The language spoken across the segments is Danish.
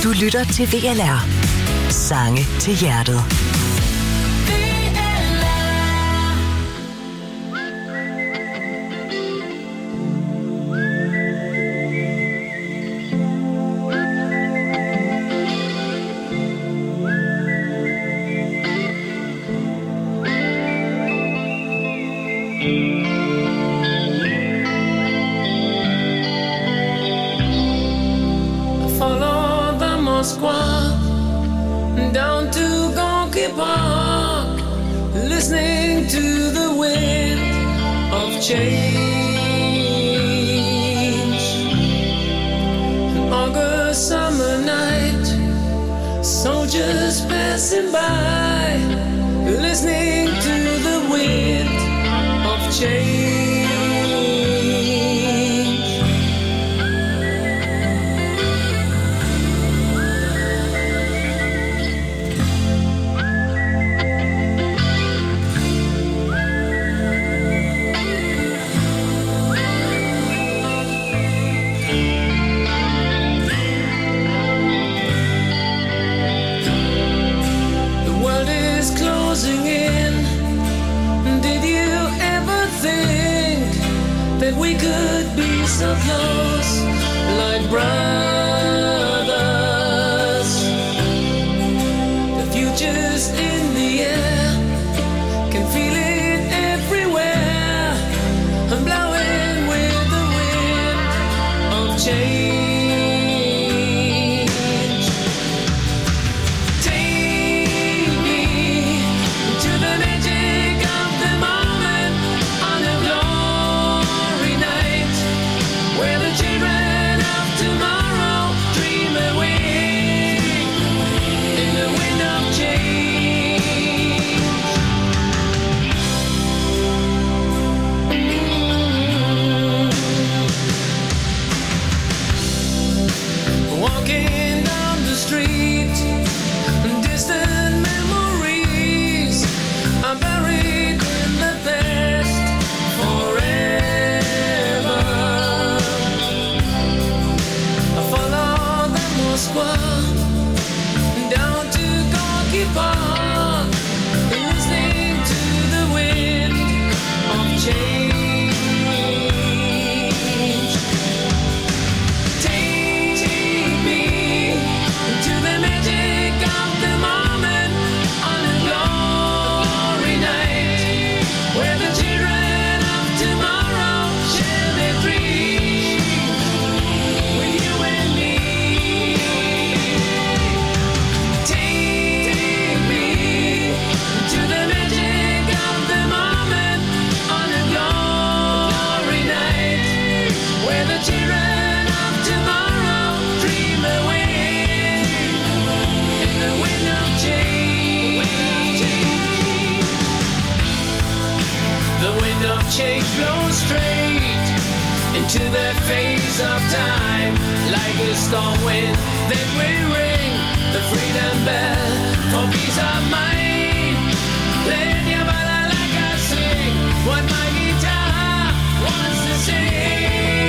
Du lytter til VLR. Sange til hjertet. Down to Gonky Park, listening to the wind of change. An August summer night, soldiers passing by, listening to the wind of change. We could be so close, like brothers. The future's in the air, can feel it everywhere. I'm blowing with the wind of change. Take me to the magic of the moment on a glory night, where the children of tomorrow dream away in the wind of change. Walking down the street, distant memories are buried in the past forever. I follow the Moskva down to Gorky Park, listening to the wind of change. Take me to the magic of the moment on a glory night, where the children of tomorrow share their dreams with you and me. Take me to the magic of the moment on a glory night, where the children of tomorrow dream away in the wind of change. The wind of change blows straight into the face of time, like a storm wind that will ring the freedom bell for peace of mind. Let your balalaika sing what my guitar wants to sing.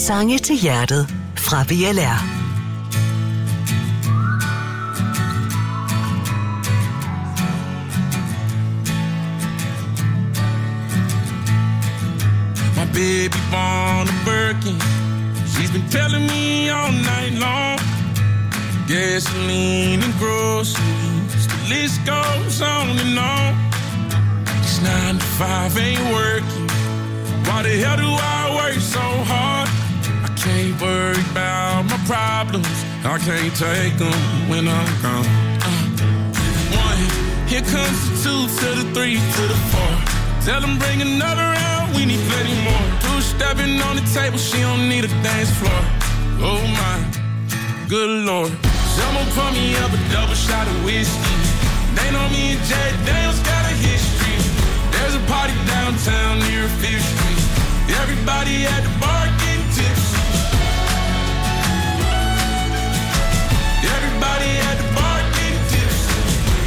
Sange til hjertet fra VLR. My baby born a Birkin. She's been telling me all night long. Gasoline and groceries, the list goes on and on. This 9 to 5 ain't working. Why the hell do I work so hard? I can't worry about my problems. I can't take them when I'm gone. 1, here comes the 2 to the 3 to the 4. Tell them bring another round, we need plenty more. 2 stepping on the table, she don't need a dance floor. Oh my, good Lord. Someone pour me up a double shot of whiskey. They know me and Jay Daniels got a history. There's a party downtown near 5th Street. Everybody at the bar getting tipsy. Everybody at the bar getting tipsy.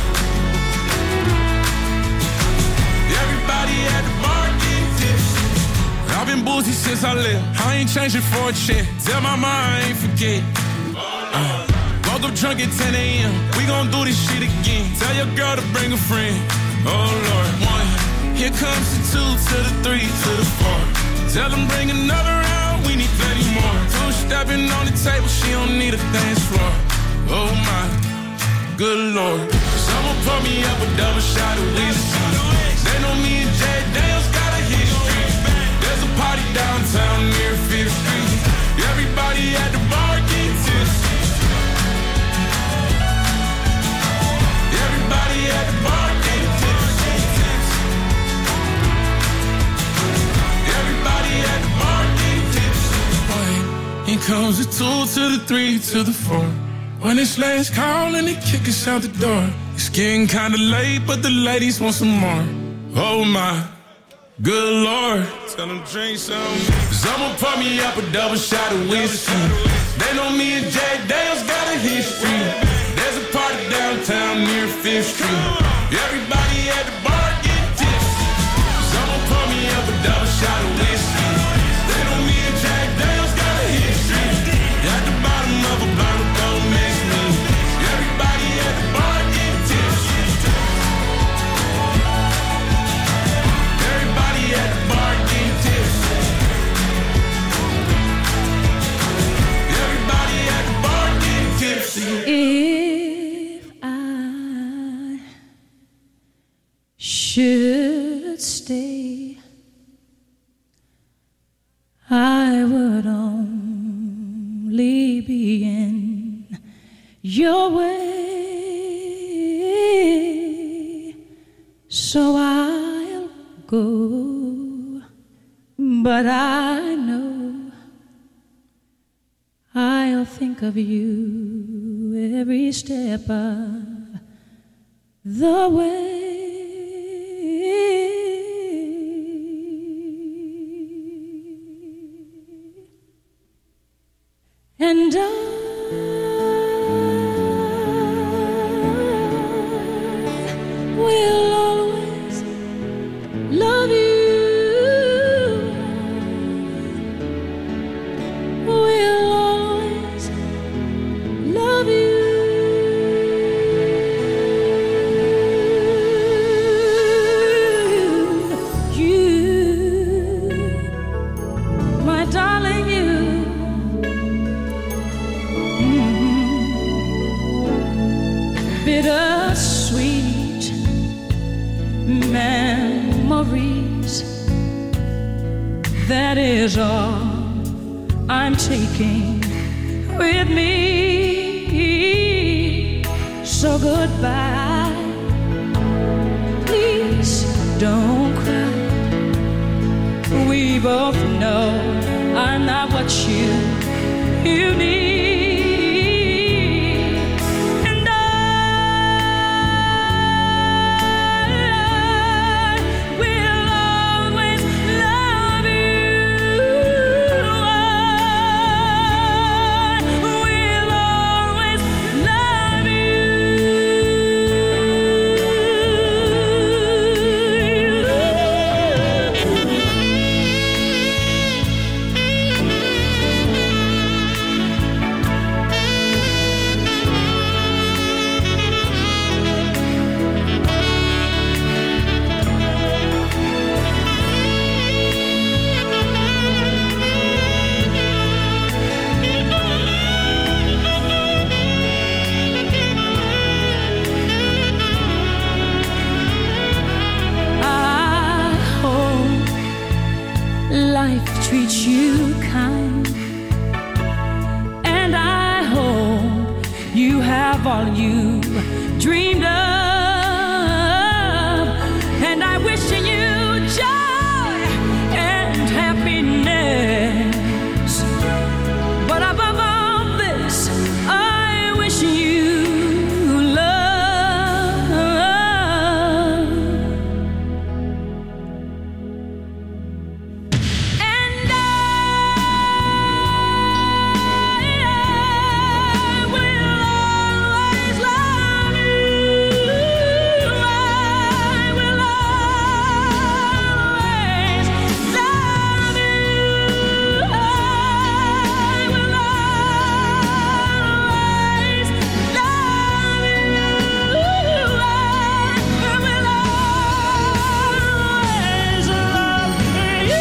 Everybody at the bar getting tipsy. I've been boozy since I left. I ain't changing for a check. Tell my mom I ain't forget. Woke up drunk at 10 a.m. We gon' do this shit again. Tell your girl to bring a friend. Oh Lord. 1, here comes the 2 to the 3 to the 4. Tell them bring another round, we need plenty more. 2 stepping on the table, she don't need a dance floor. Oh my, good Lord. Someone pour me up a double shot of whiskey. They know me and Jay Daniels got a history. There's a party downtown near 5th Street. Everybody at the bar getting tipsy. Everybody at the bar getting tipsy. Everybody at the bar getting tipsy. Here comes the 2 to the 3 to the 4. When it's last call and they kick us out the door. It's getting kinda late, but the ladies want some more. Oh my, good Lord. Tell them drink some. Someone pour me up a double shot of whiskey. They know me and Jay Daniels got a history. There's a party downtown near 5th Street. Everybody at the bar getting tipsy. Someone pour me up a double shot of whiskey. They know me and Jay Daniels got a history. At the bottom of a bottle, don't mess me. Everybody at the bar getting tipsy. Everybody at the bar getting tipsy. Everybody at the bar getting tipsy. If I should stay, I would only be in your way, so I'll go, but I know I'll think of you every step of the way. And I will always love you. Will always love you. You, my darling, you. Bittersweet memories, that is all I'm taking with me. So goodbye, please don't cry. We both know I'm not what you need. treats you kind, and I hope you have all you dreamed of, and I wish you joy and happiness, but above all this, I wish you love. And I will always love you. I will always love you. I will always love you. I will always love you.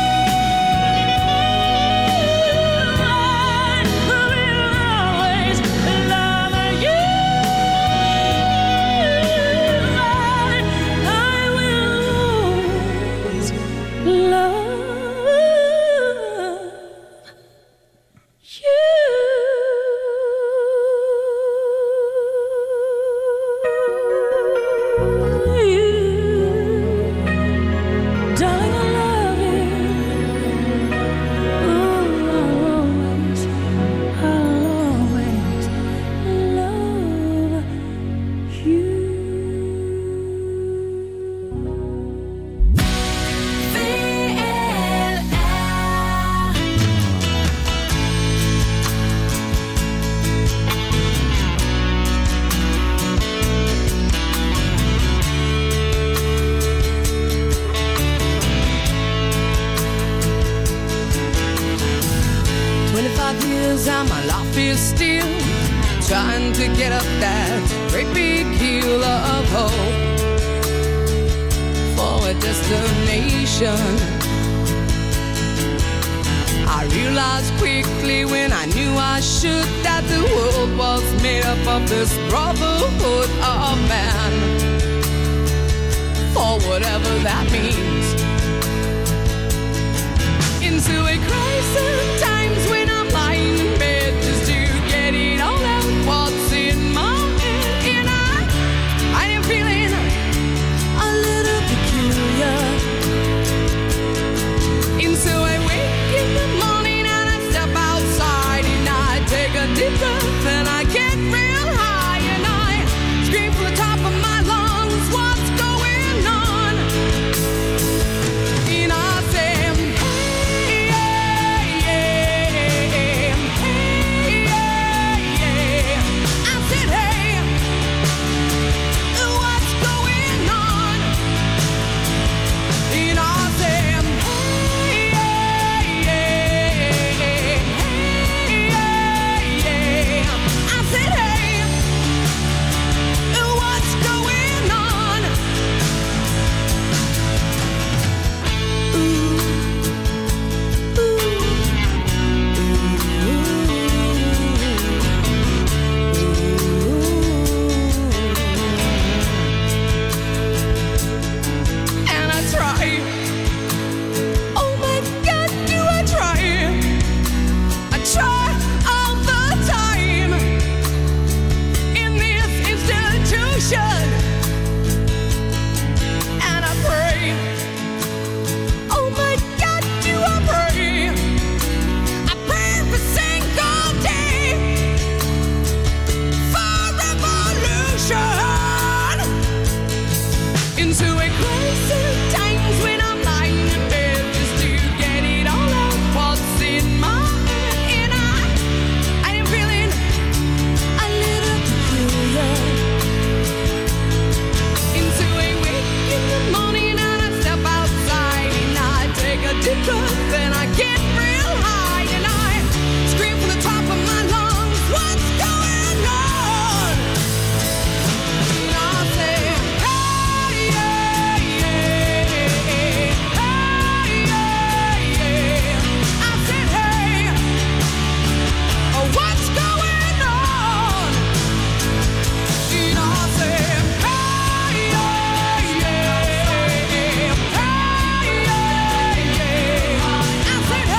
Darling, I love you. I'll always love you. Years and my life is still trying to get up that great big hill of hope for a destination. I realized quickly when I knew I should that the world was made up of this brotherhood of man, for whatever that means. Into a crisis times when I'm lying in bed just to get it all out what's in my head, and I am feeling a little peculiar. And so I wake in the morning and I step outside and I take a deep breath and I get real high and I scream from the top of my lungs, what's going on? And I say, then I get real high and I scream from the top of my lungs, what's going on? And I say, hey, yeah, yeah, hey, yeah, yeah. I said, hey, what's going on? And I say, hey, yeah, yeah, hey, yeah, yeah. I said,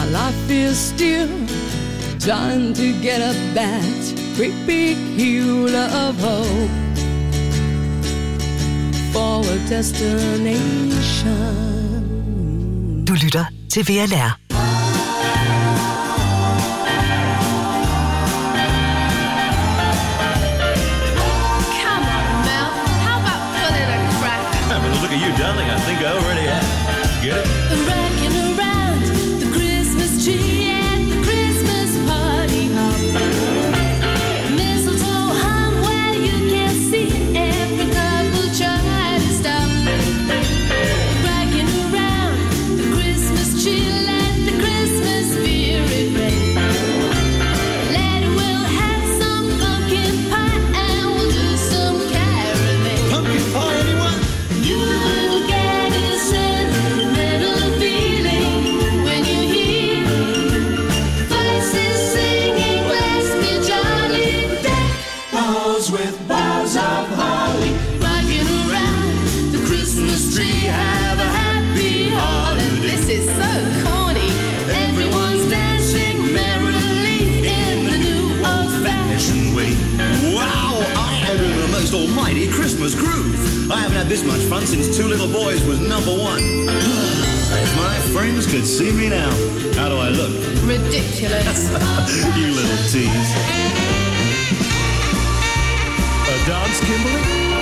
My life is still trying to get up that great big hill of hope for a destination. Du lytter til VLR. Look at you, darling. I think I already have. Get it? Rocking around the Christmas tree at the Christmas party hop. Mistletoe hung where you can see every couple try to stop. Rocking around the Christmas tree, let the Christmas spirit reign. Later we'll have some pumpkin pie and we'll do some caroling. Pumpkin pie, anyone? You will get a sentimental feeling when you hear voices singing, let's be jolly. Deck the halls with boughs of holly, rocking around the Christmas tree, have a happy holiday. This is so corny. Everyone's dancing merrily in the new old-fashioned way. Wow, I am in the most almighty Christmas groove. I haven't had this much fun since Two Little Boys was number one. If my friends could see me now, how do I look? Ridiculous. You little tease. A dance, Kimberly?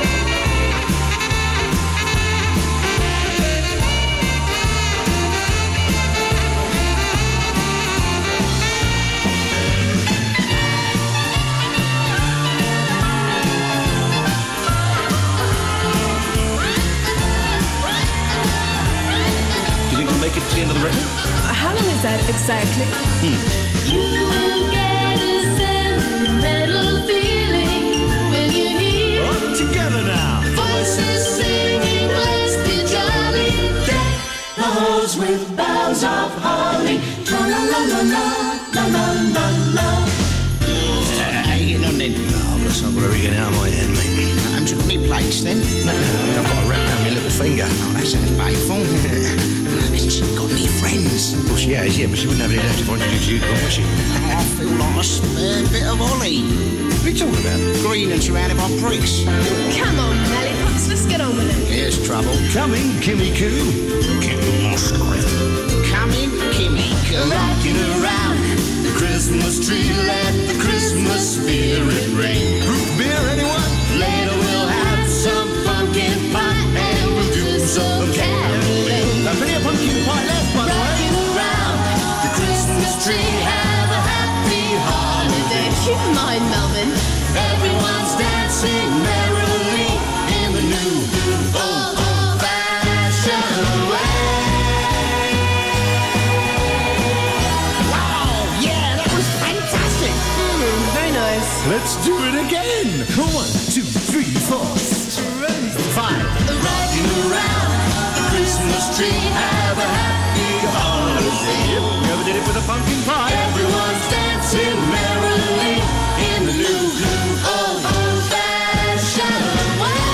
Make it to the end of the record? How long is that exactly? You will get a sentimental feeling when you hear All together now. voices singing, let's be jolly. Deck the halls with boughs of holly. Tra-la-la-la-la-la-la-la-la. How you getting on then? Oh, I've got something very getting out of my head, mate. Haven't you got any plates then? No, I've got a wrap around my little finger. Oh, that sounds painful. Hasn't she got any friends? Well, she has, yeah, but she wouldn't have any left if I introduced you to her, would she? I feel like a spare bit of Ollie. What are you talking about? Green and surrounded by pricks. Come on, Lollipops, let's get on with it. Here's trouble. Coming, Kimmy Coo. Coming, Kimmy, come Rocking around the Christmas tree, let the Christmas spirit reign. Root beer, anyone? Later we'll have some pumpkin pie and we'll do some caroling. Plenty of pumpkin pie left, by the way. Rocking around the Christmas tree, have a happy holiday. Keep in mind, Melvin. Everyone's dancing merrily in the new old-fashioned way. Wow, yeah, that was fantastic. Very nice. Let's do it again. 1, 2, 3, 4. 5. Rocking around the Christmas tree, have a happy holiday. Yep, never did it with a pumpkin pie. Everyone's dancing merrily in the new old-fashioned way.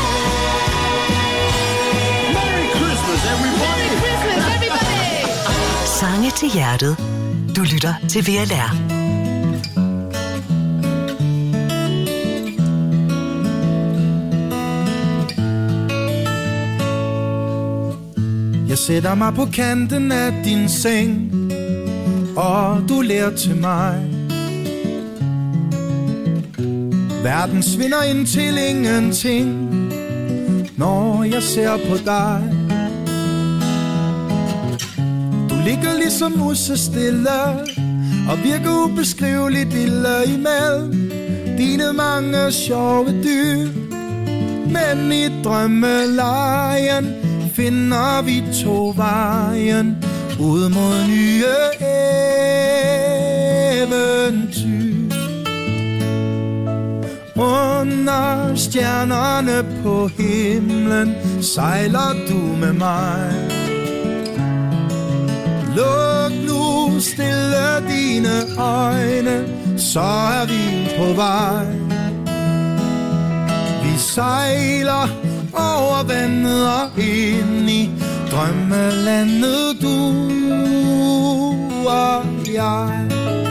Merry Christmas, everybody. Merry Christmas, everybody! Sange til hjertet. Du lytter til VLR. Jeg sætter mig på kanten af din seng, og du ler til mig. Verden svinder ind til ingenting, når jeg ser på dig. Du ligger ligesom musestille, og virker ubeskriveligt lille imellem dine mange sjove dyr. Men i drømmelejen finder vi to vejen ud mod nye eventyr. Under stjernerne på himlen sejler du med mig. Luk nu stille dine øjne, så er vi på vej. Vi sejler over vandet og ind i drømmelandet du og jeg.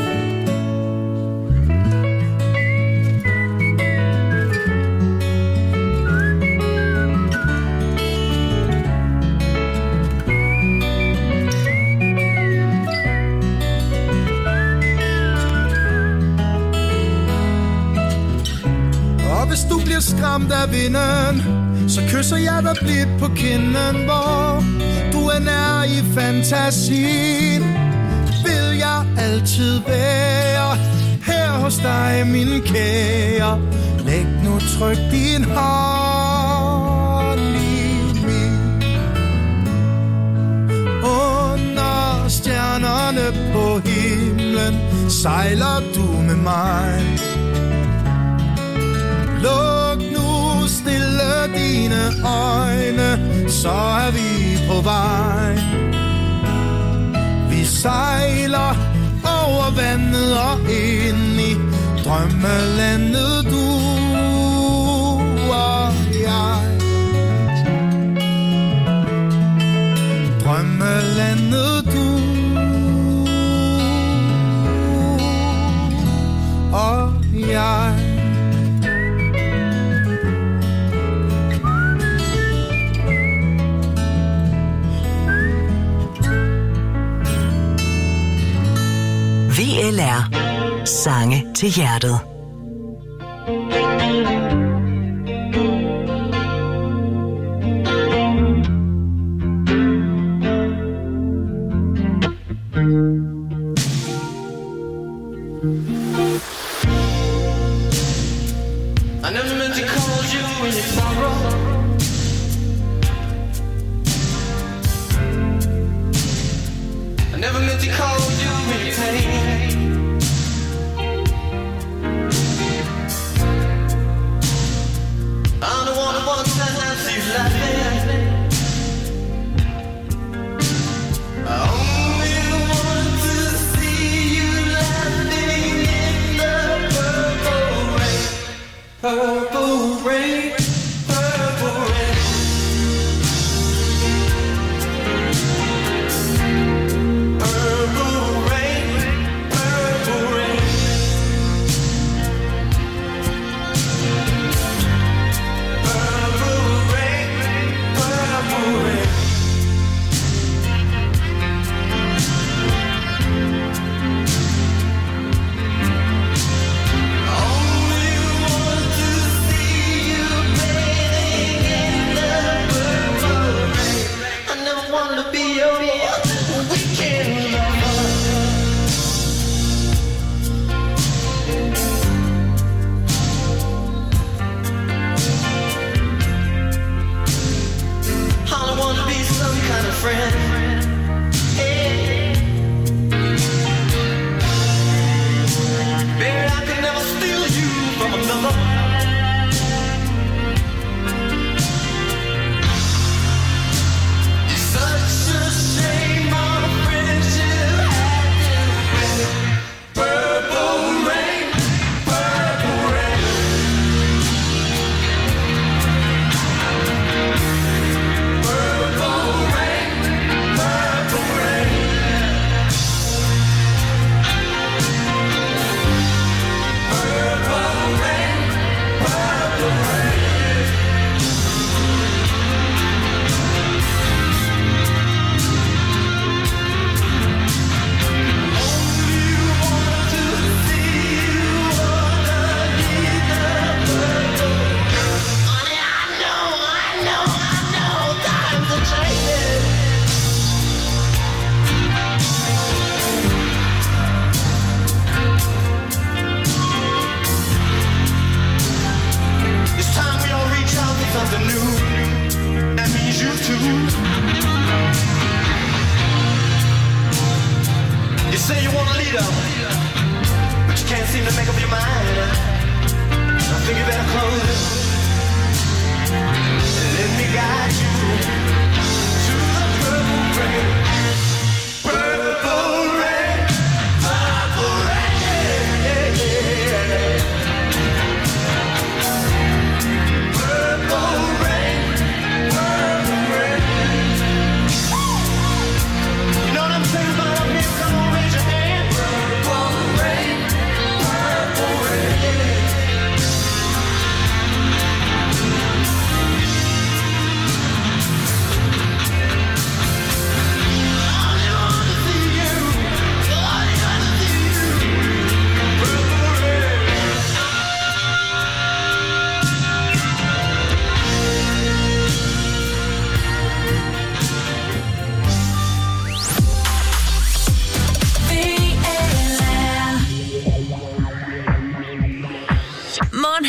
Hvis du bliver skræmt af vinden, så kysser jeg dig blidt på kinden, hvor du er nær i fantasien. Vil jeg altid være her hos dig, min kære. Læg nu tryk din hånd i min. Under stjernerne på himlen sejler du med mig. Luk nu stille dine øjne, så er vi på vej. Vi sejler over vandet og ind i drømmelandet, du og jeg. Drømmelandet, du og jeg. VLR. Sange til hjertet. I never meant to call you in your sorrow. I never meant to call you in your pain. I'm the one who wants to have you laughing. I only want to see you laughing in the purple rain. Purple rain, purple rain. Purple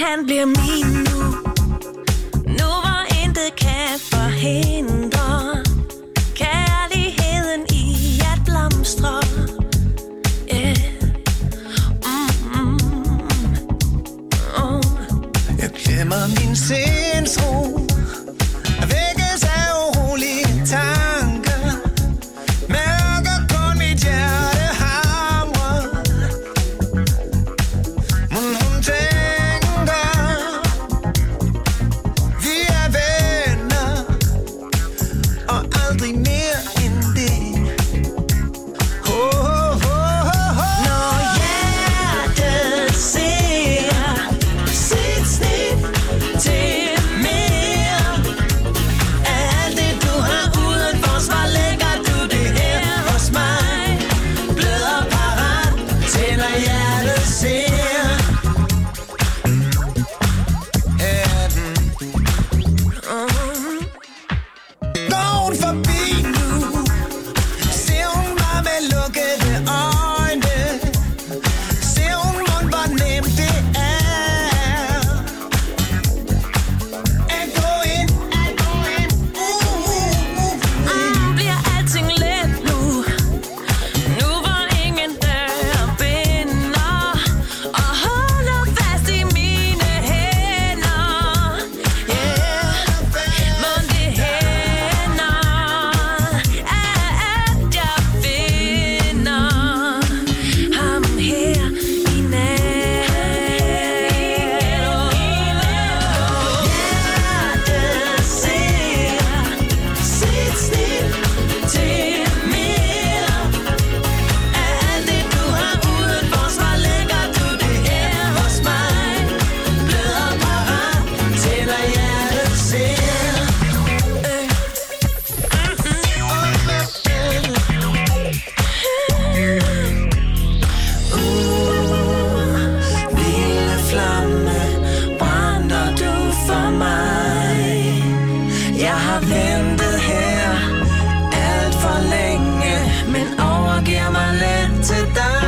han bliver min nu. Nu hvor intet kan forhindre kærligheden i at blomstre. Yeah. Jeg glemmer min sindsro, vækkes af urolige tanker, mærker kun mit hjerte hamre. Men hun tænker, vi er venner, og aldrig mere end det. Når hjertet ser sit snit til mere af alt det du har uden forsvar, lægger du det her hos mig. Bløder parat til når hjertet ser. Går hun forbi nu, ser hun mig med lukkede øjne, ser hun mon hvor nemt det er at gå ind. Bliver alting let nu, nu hvor ingen dør binder, og holder fast i mine hænder. Yeah, mon det hænder, at jeg finder ham her i nat. Hjertet ser sit snit til mere af alt det du har uden forsvar, lægger du det her hos mig. Bløder parat til når hjertet ser. Vilde flamme, brænder du for mig. Jeg har ventet her alt for længe, men overgiver mig let til dig.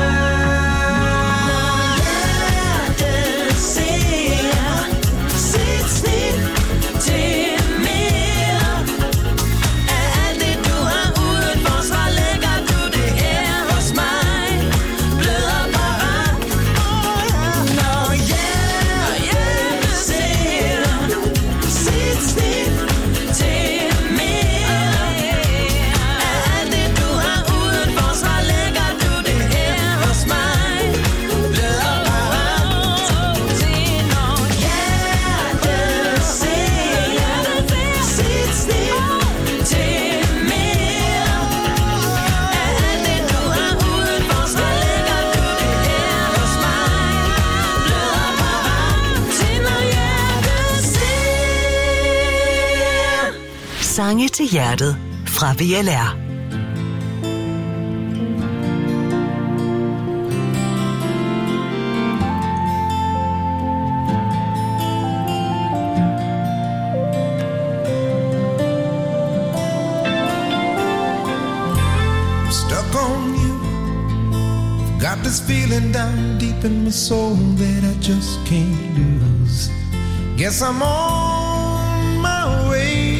Hjertet ser sit snit til mere af alt det du har uden forsvar, lægger du det her hos mig. Bløder parat. Når hjertet ser sit snit til mere af alt det du har uden forsvar, lægger du det her hos mig. Bløder parat til når hjertet ser sit snit til mere af alt det du har uden forsvar, lægger du det her hos mig. Bløder parat til når hjertet ser. Sange til hjertet fra VLR. Stuck on you. Got this feeling down deep in my soul that I just can't lose. Guess I'm on my way.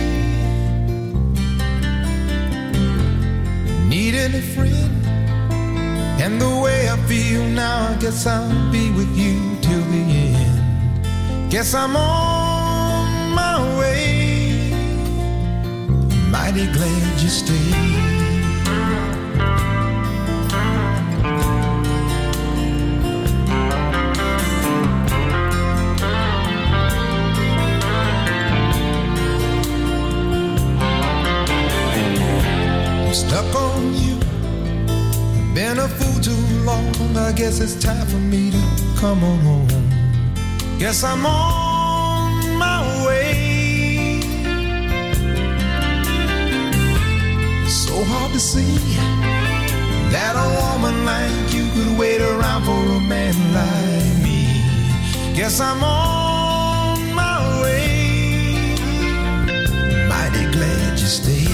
Needing a friend, and the way I feel now, I guess I'll be with you till the end. Guess I'm on my way. Mighty glad you stayed. Stuck on you, been a fool too long. I guess it's time for me to come on home. Guess I'm on my way. So hard to see that a woman like you could wait around for a man like me. Guess I'm on my way. Mighty glad you stayed.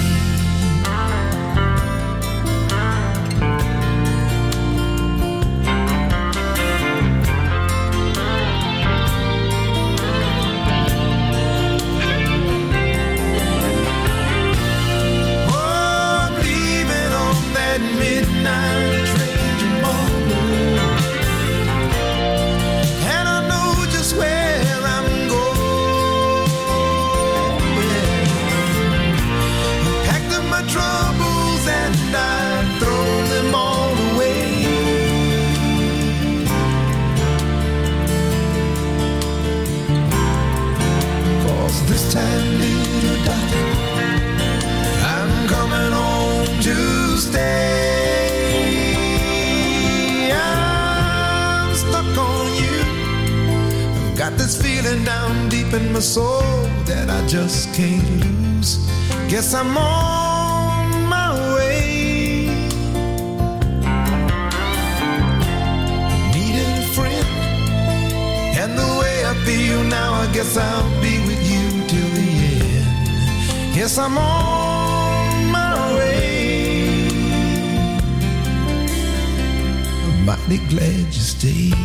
this time, little darling, I'm coming home to stay. I'm stuck on you. I've got this feeling down deep in my soul that I just can't lose. Guess I'm on my way. Needed a friend, and the way I feel now, I guess I'll be with you till the end. Yes, I'm on my way. I'm mighty glad you stayed.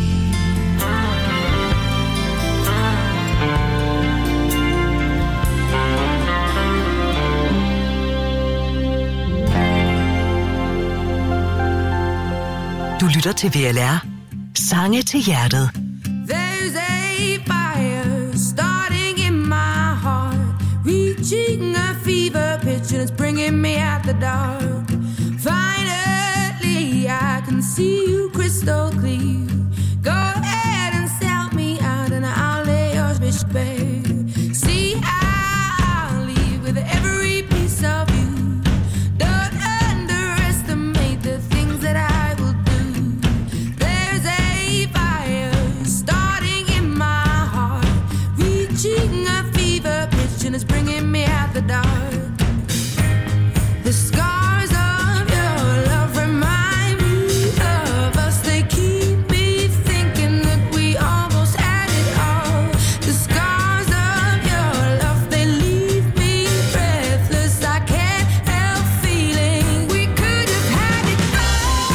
Du lytter til VLR. Sange til hjertet. There's a fire starting in my heart, reaching a fever pitch and it's bringing me out the dark. Finally, I can see you crystal clear. Go ahead and sell me out and I'll lay your bitch bare. See, I'll leave with every piece of you. Don't underestimate the things that I will do. There's a fire starting in my heart, reaching a fever pitch and it's bringing me out the dark. The scars of your love remind me of us. They keep me thinking that we almost had it all. The scars of your love, they leave me breathless. I can't help feeling we could have had it all.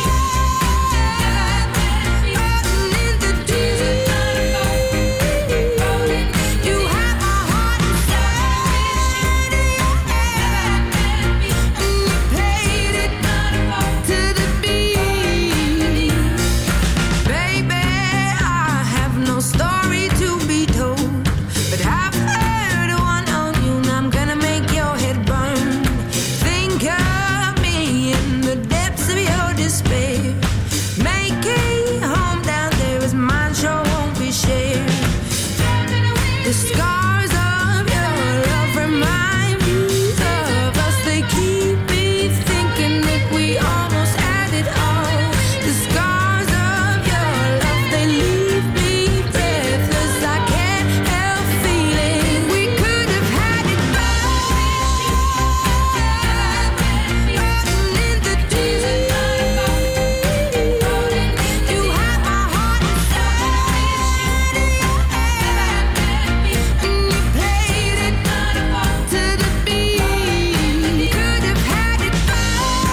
Rotten in the deep. You have my heart inside of your hand, and you played it to the beat. Baby, I have no story to be told, but I've heard one on you and I'm gonna make your head burn. Think of me in the depths of your despair. Make a home down there as mine sure won't be shared. The scars of your love remind me of us. They keep me thinking that we almost had it all. The scars of your love, they leave me breathless. I can't help feeling we could have had it all. Rotten in the deep. You have my heart inside of your hand, and you played it to the beat. Could have had it all.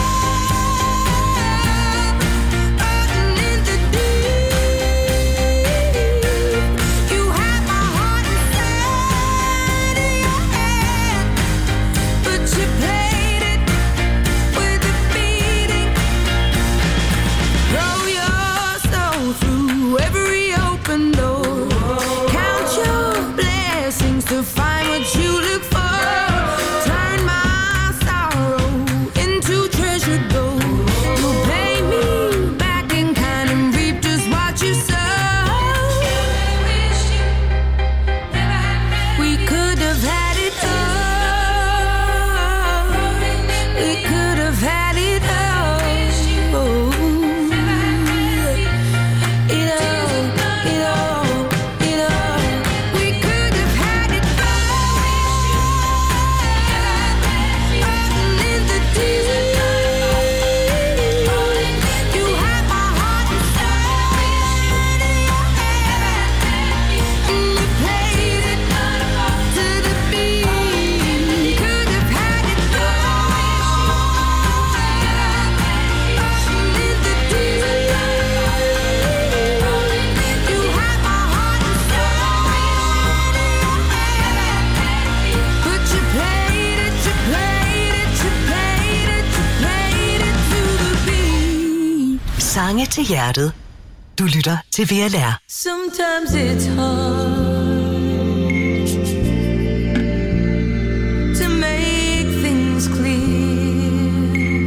Rotten in the deep. You have my heart inside of your hand, but you played it with a beating. Throw your soul through every open door. Count your blessings to find what you look for. Turn my sorrow into treasured gold. You'll pay me back in kind and reap just what you sow. We could have had it all. We could have had it all. It all. We could have had it Sange til hjertet. Du lytter til VLR. Sometimes it's hard to make things clear,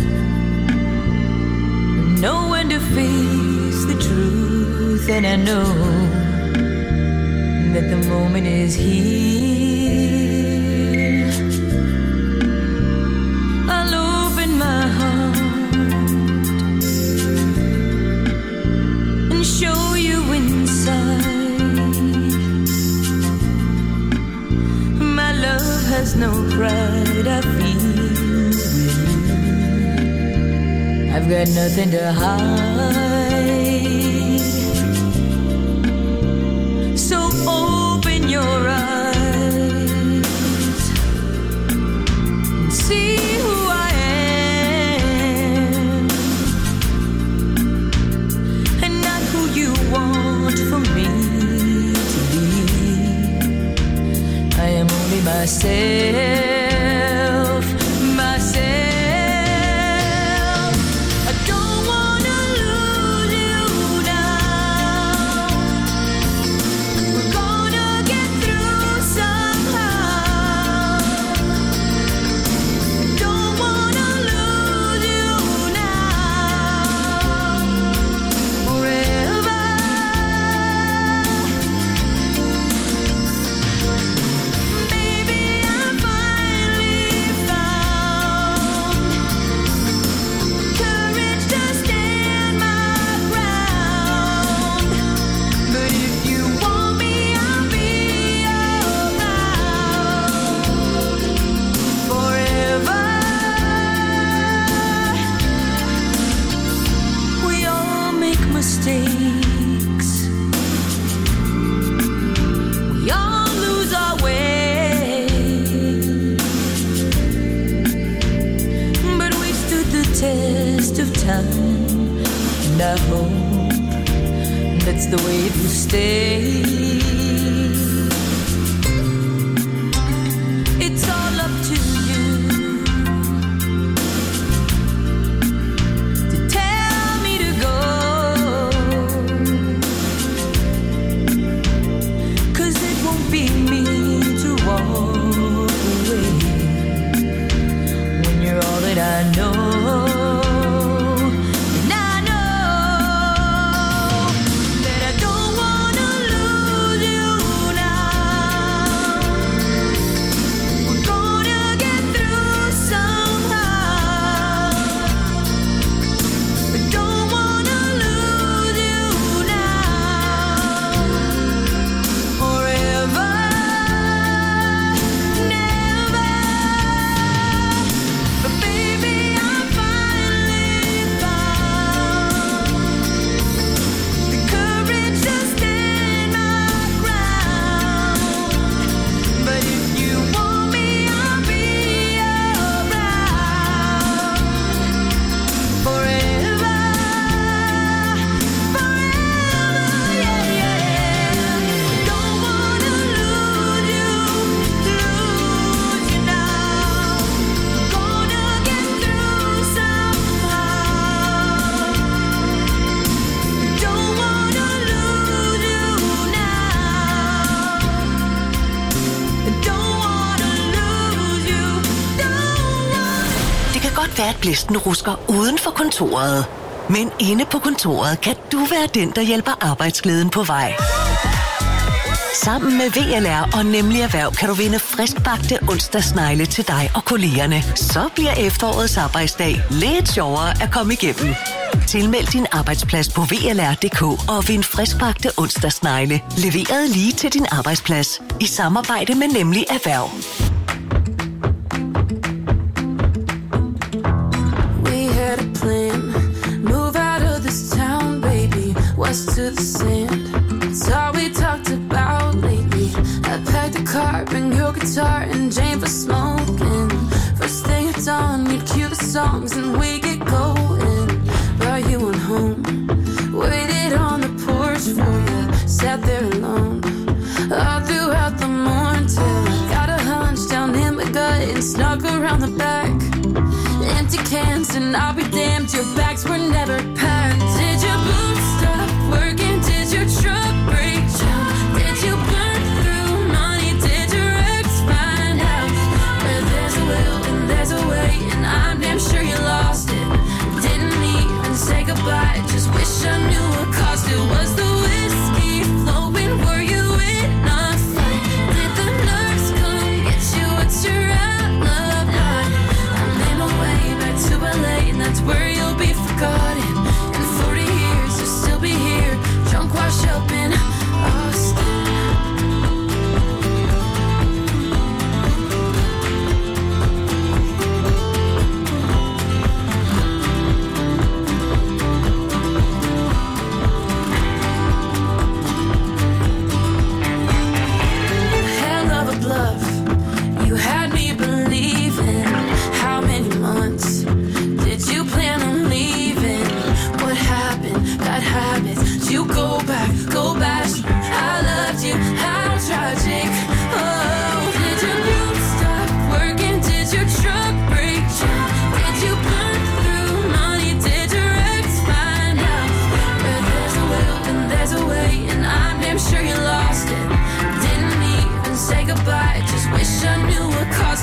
know when to face the truth, and I know that the moment is here. has no pride I feel with you. I've got nothing to hide. So open your eyes and see who I am, and not who you want from me to be. I am only myself, myself. I don't wanna lose you now. We're gonna get through somehow. I don't wanna lose you now. Forever. Maybe I finally found courage to stand my ground. But if you want me, I'll be around forever. We all make mistakes. We all lose our way. But we've stood the test of time, and I hope that's the way it will stay. It's all up to you to tell me to go, 'cause it won't be me to walk away when you're all that I know. And I know that I don't wanna lose you now. We're gonna get through somehow. I don't wanna lose you now. Forever, never. But baby, I finally found the courage to stand my ground. But if you want me, I'll be around forever, forever, yeah, yeah. Don't wanna lose you now. Gonna get through somehow. Don't wanna lose you now. Don't wanna lose you. Don't wanna. Det kan godt være, at blæsten rusker uden for kontoret. Men inde på kontoret kan du være den, der hjælper arbejdsglæden på vej. Sammen med VLR og Nemlig Erhverv kan du vinde friskbagte onsdagsnegle til dig og kollegerne. Så bliver efterårets arbejdsdag lidt sjovere at komme igennem. Tilmeld din arbejdsplads på VLR.dk og vind friskbagte onsdagsnegle. Leveret lige til din arbejdsplads. I samarbejde med Nemlig Erhverv. We had a plan, move out of this town, baby, west to the sand. It's all we talked about lately. I packed a car, bring your guitar, and Jane for smoking. First thing at dawn, we'd cue the songs and we get going. Brought you on home, waited on the porch for you, sat there alone all throughout the morning till I got a hunch down in my gut and snuck around the back. Empty cans and I'll be damned, your bags were never packed. Did your boots stop working? Did your truck break down? Did you burn through money? Did your ex find out? Where there's a will and there's a way, and I'm damn sure you lost it. Didn't even say goodbye, just wish I knew what caused it. Was the whiskey flowing? Were you in a fight? Did the nurse come get you? What's your alibi? I made my way back to LA, and that's where you'll be forgotten. And 40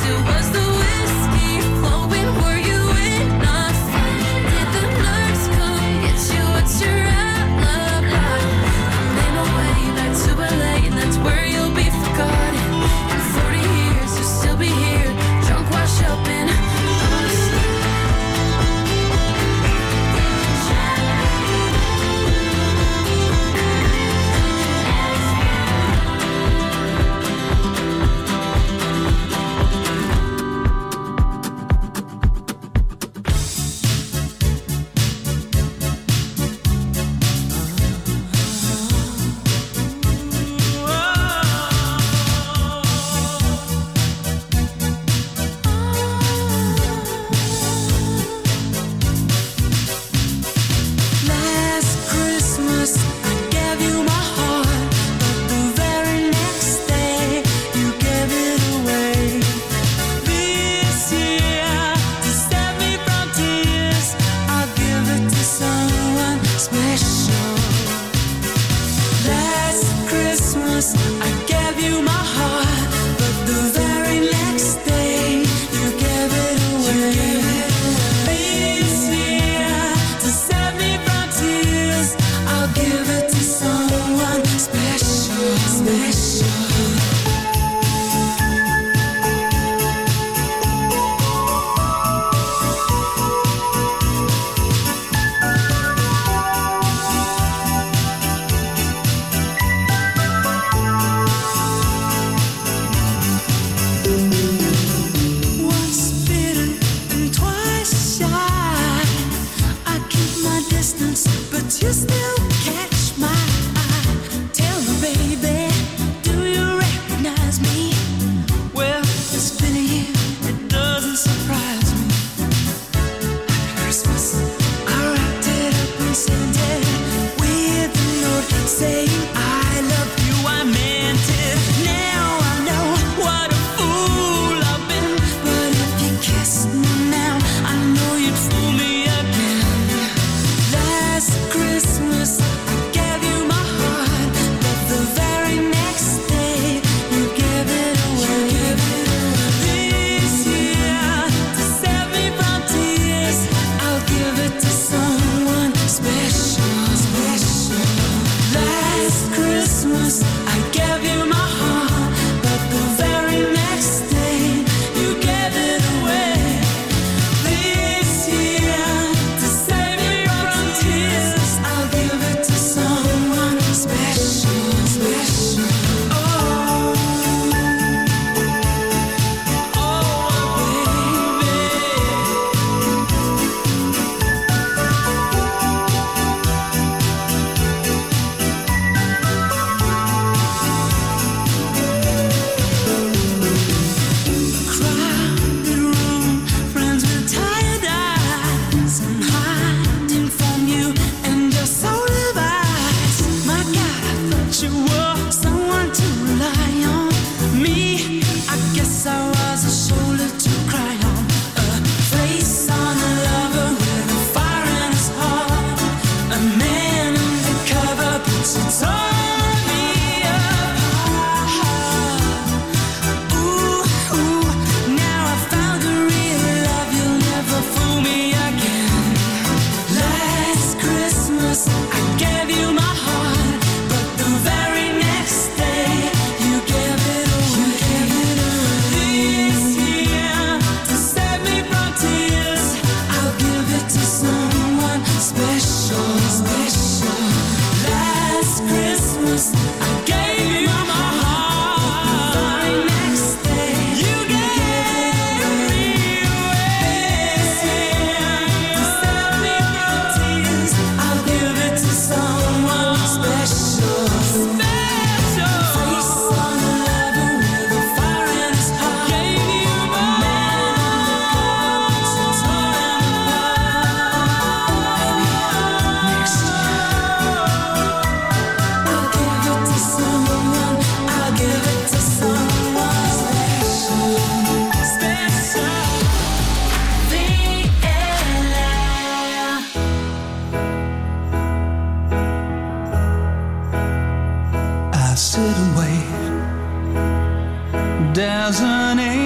There's an angel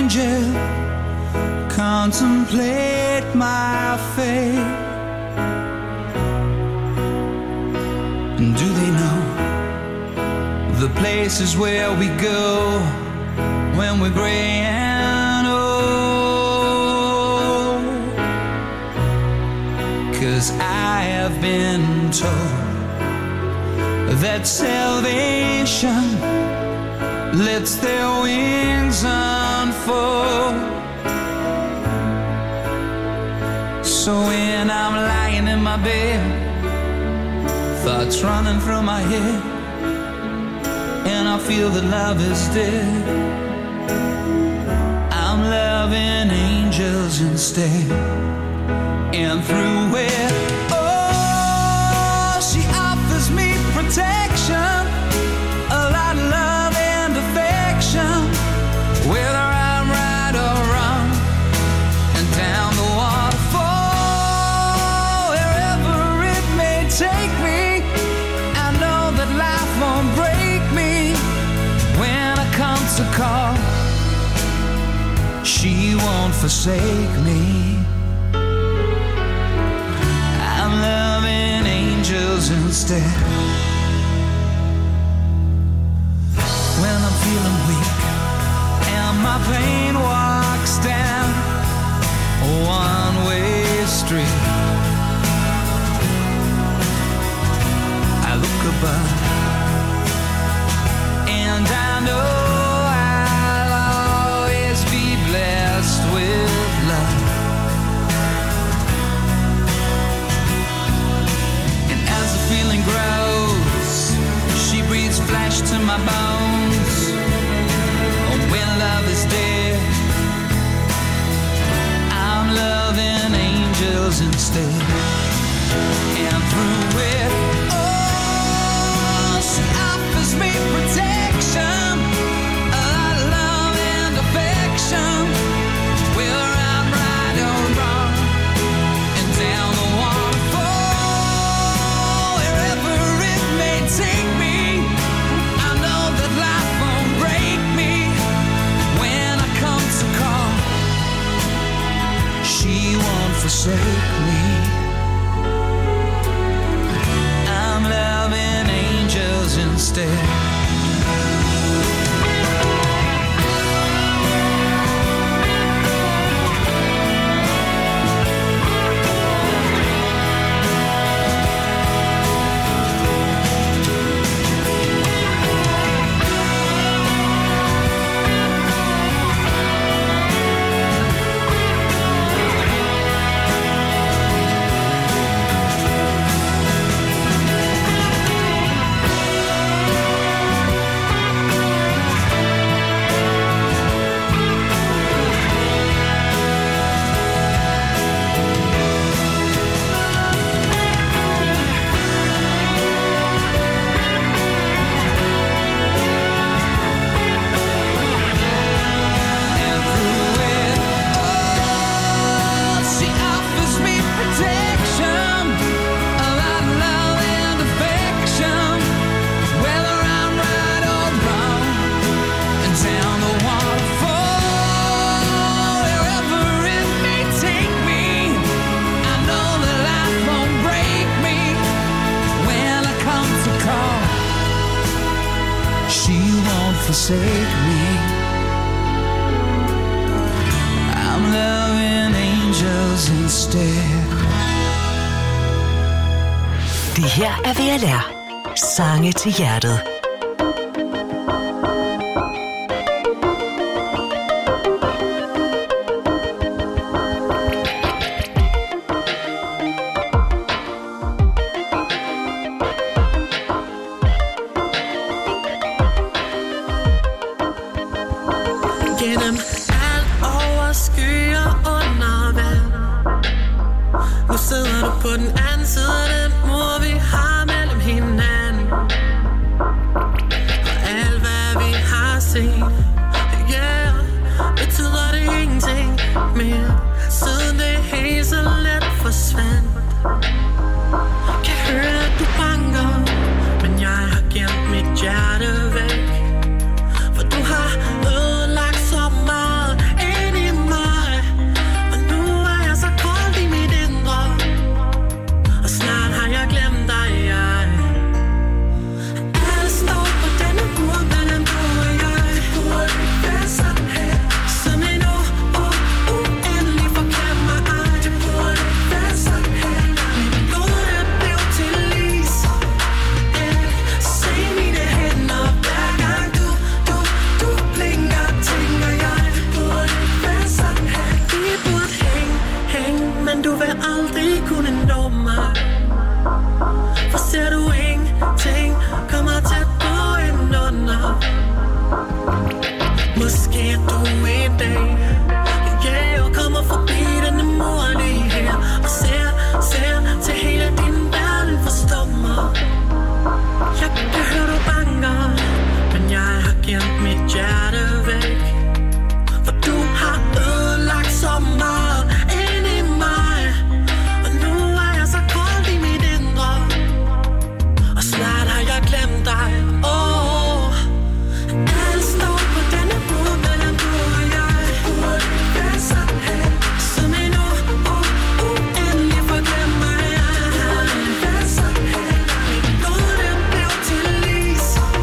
angel contemplate my fate. And do they know the places where we go when we're gray and old? 'Cause I have been told that salvation lets their wings unfold. So when I'm lying in my bed, thoughts running through my head, and I feel that love is dead, I'm loving angels instead. And through it, oh, she offers me protection, a lot of love and affection, whether I'm right or wrong, and down the waterfall, wherever it may take me, I know that life won't break me when I come to call. She won't forsake me. I'm loving angels instead. When I'm feeling weak and my pain walks down a one-way street, I look above and I know I'll always be blessed with love. And as the feeling grows, she breathes flesh to my bones. Oh, when love is dead, I'm loving angels instead. And through it, oh, she offers me protection, a lot of love and affection, whether I'm right or wrong, and down the waterfall, wherever it may take me, I know that life won't break me when I come to call. She won't forsake me. I'm loving angels instead. Forsake me. I'm loving angels instead. Det her er VLR. Sange til hjertet. Gennem alt over skyer under vand. Nu sidder du på den anden side af den mur, vi har mellem hinanden. Og alt hvad vi har set, yeah, betyder det ingenting mere, siden det helt så let forsvandt. Kan høre at du banker, men jeg har gemt mit hjerte væk. For du har ødelagt så meget Måske er du en dag, yeah, kommer forbi denne morgen her og ser til hele din verden, forstår mig. Jeg kan høre du banker, men jeg har gemt mit hjerte væk. For du har ødelagt så meget ind i mig, og nu er jeg så kold i mit indre, og snart har jeg glemt dig. Alt står på denne bord mellem du og jeg. Burde ikke være sådan her, som en uendelig forglemmer jeg. Burde ikke være sådan her, noget der blev til is.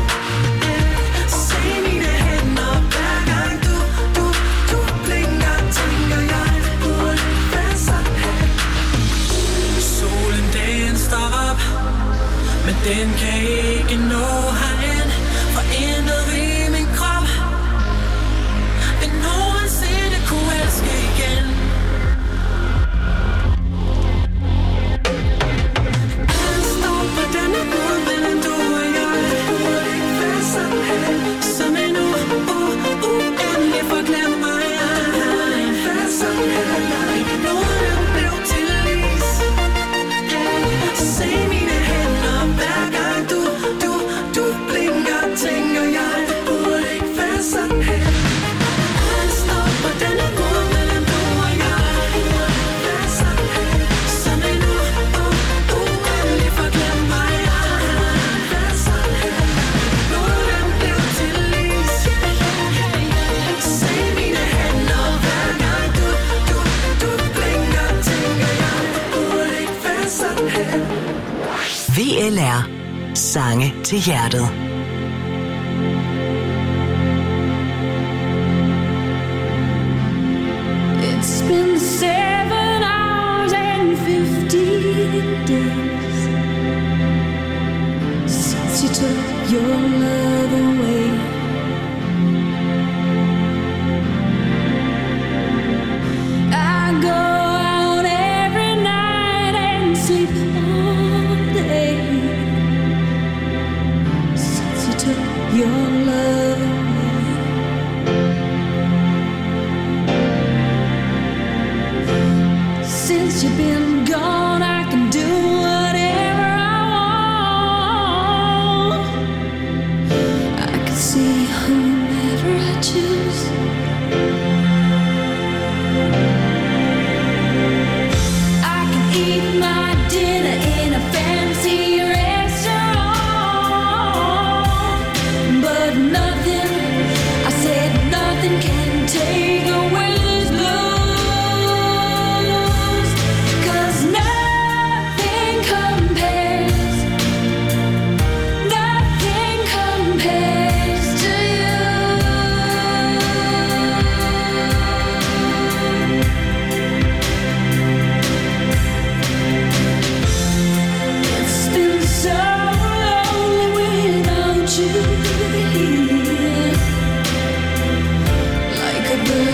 Se mine hænder, hver gang du blinker, tænker jeg. Burde ikke være sådan her. Solen den står op, men den kan ikke nå herind, for intet ved min krop vil nogensinde kunne elske igen. Alt står på denne bord mellem du og jeg. Burde ikke være sådan her, som en uendelig forglemmer jeg. Burde ikke være sådan her, noget der blev til is. Se mine hænder, hver gang du blinker, tænker jeg. Burde ikke være sådan her. Alt står på denne bord mellem du og jeg. Burde ikke være sådan her, som en uendelig forglemmer jeg. Burde ikke være sådan her, noget der blev til is. Se mine hænder, hver gang du blinker, tænker jeg. Burde ikke være sådan her. VLR. Sange til hjertet. It's been 7 hours and 15 days since you took your love away. I go out every night and sleep all day since you took your love away. Since you've been gone, I can do whatever I want. I can see whomever I choose. I can eat my dinner in a fancy restaurant, but nothing, I said nothing can take away this blues. 'Cause nothing compares to you. It's been so lonely without you here, like a bird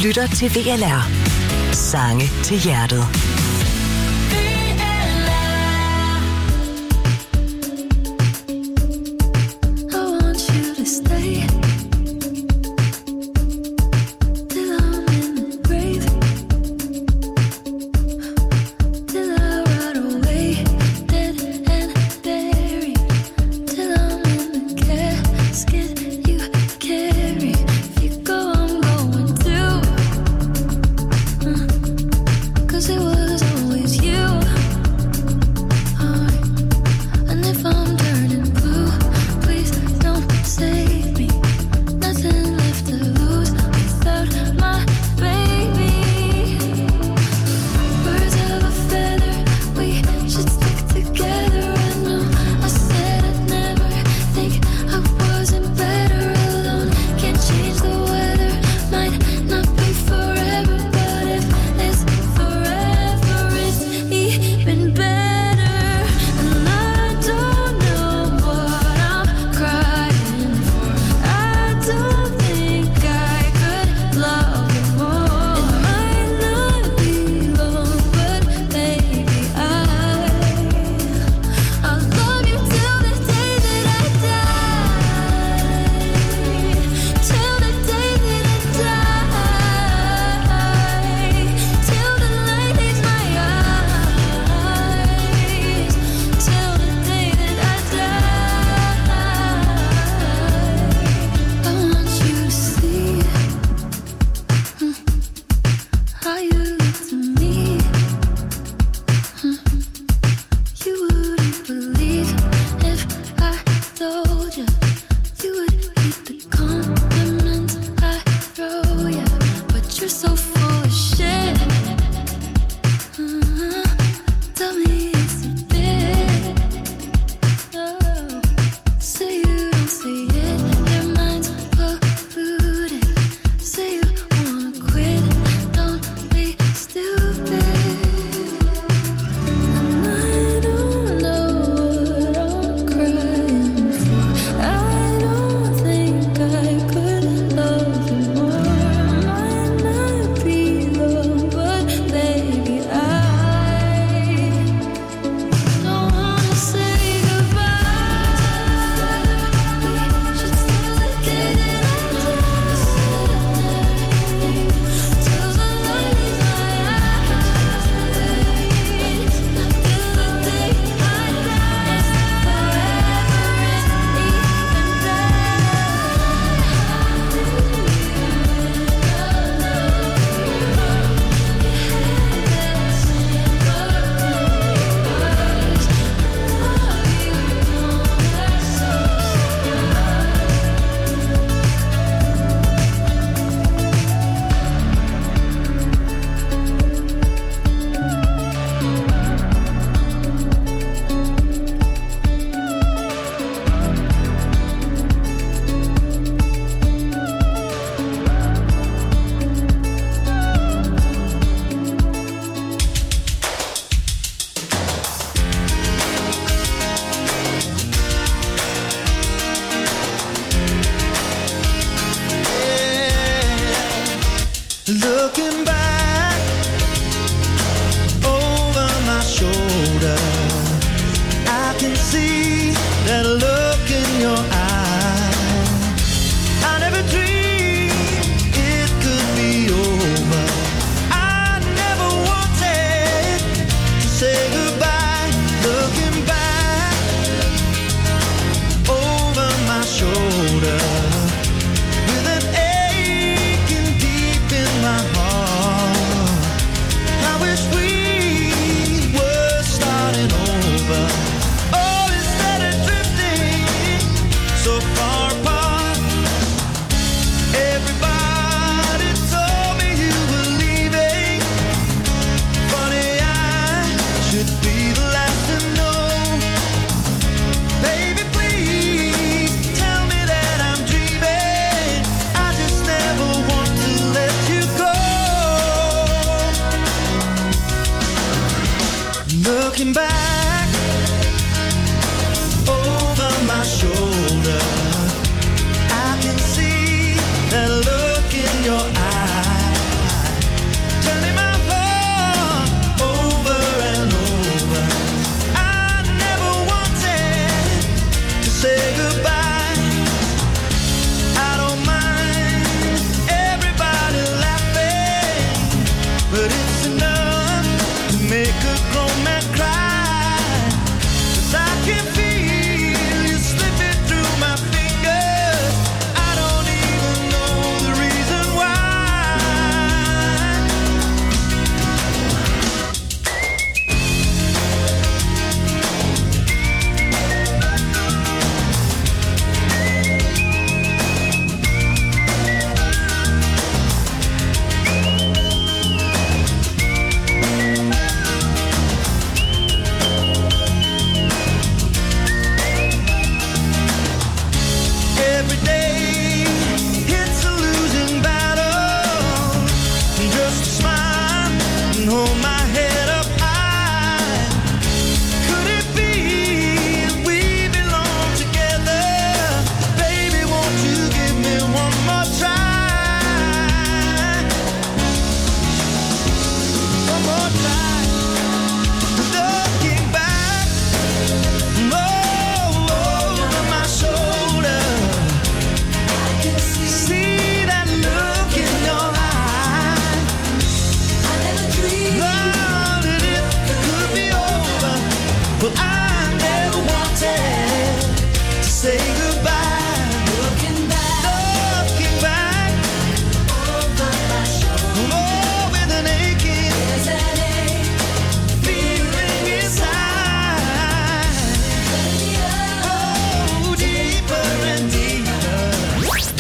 lytter til VLR. Sange til hjertet. It was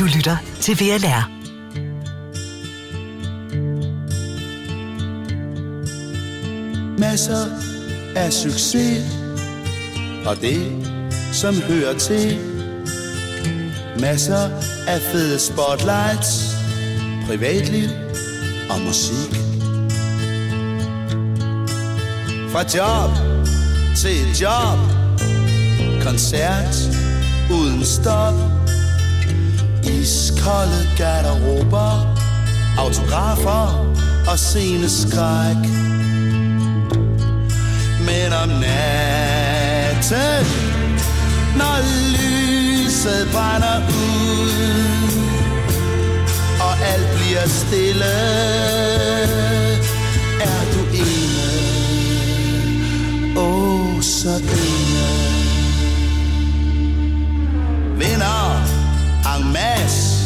Du lytter til VLR. Masser af succes og det, som hører til. Masser af fede spotlights, privatliv og musik. Fra job til job, koncert uden stop. Iskolde garderober, autografer og sceneskræk. Men om natten, når lyset brænder ud, og alt bliver stille, er du ene, så ene. Vinder en masse,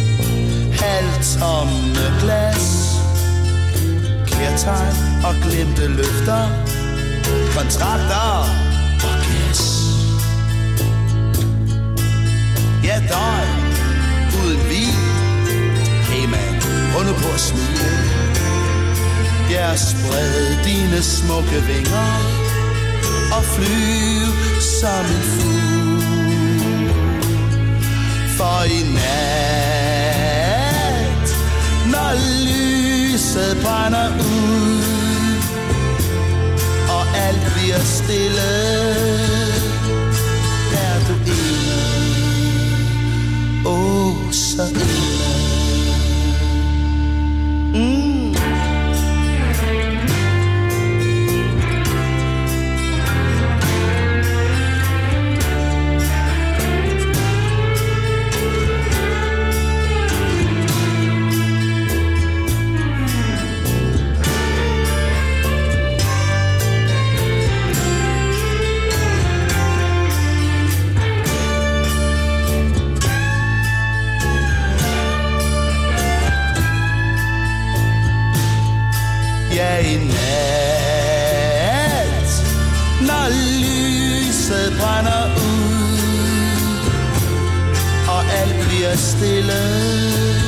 halvtomme glas, klærtegn og glemte løfter, kontrakter og gas. Ja, døj uden vin. Hey man, prøv nu på at smile. Ja, spred dine smukke vinger og flyv som en fugl. For i nat, når lyset brænder ud, og alt bliver stille, er du ene, så ene. Ja, i nat, når lyset brænder ud, og alt bliver stille,